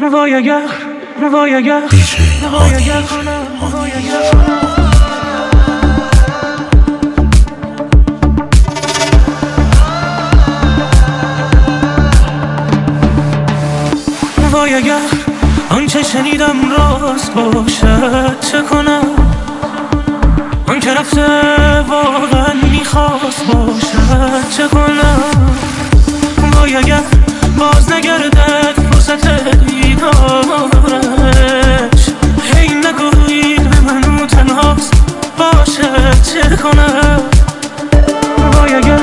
وای اگر وای اگر آنچه شنیدم راست باشد چه کنم؟ آن که رفته واقعا میخواست باشد چه کنم؟ وای اگر باز نگردد فرصت دیدارش، هی نگویید به من او تنهاست باشد چه کنم؟ وای اگر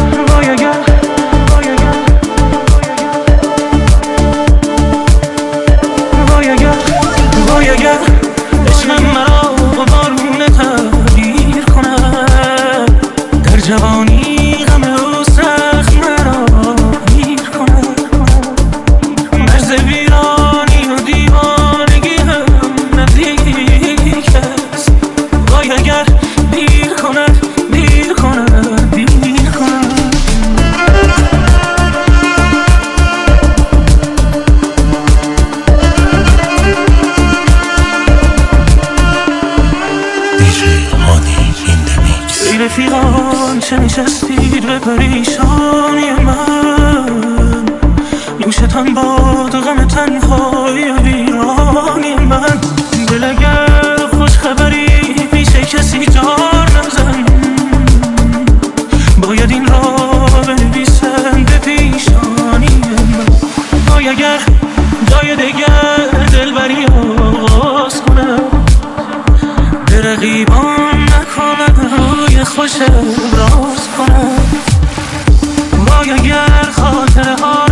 عشقم مرا با بارون تغییر کند، در جوانی غم او سخت مرا گیر کند، مرز ویرانی و دیوانگی هم نزدیک است. وای اگر دیر کند دیر کند دیر کند. ای رفیقان چه نشستید به پریشانی من، نوشتان باد غم تنهای ویرانی من. دل اگر خوش خبری پیش کسی جار نزن، باید این را بنویسم به پیشانی من. وای اگر جای دیگر دلبری آغاز کنم، به رقیبان نکند روی خوش ابراز کنم. وای اگر خاطره ها